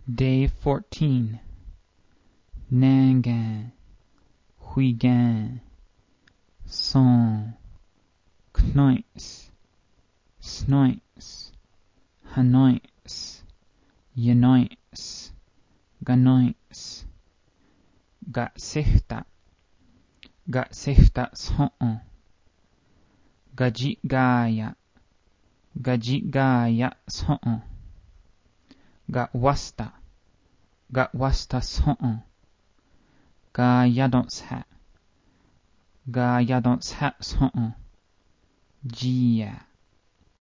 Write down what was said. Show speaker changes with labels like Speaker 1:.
Speaker 1: Day 14. Nangan, Huigan, Son, Knoits, Snoits, Hanoits, Yanoits, Ganoits, Gatsifta, Gatsifta Son, Gajigaya, Gajigaya Son, Gatwasta, Gatwasta Son, Gayadonsha, Gayadonsha Son, Jia.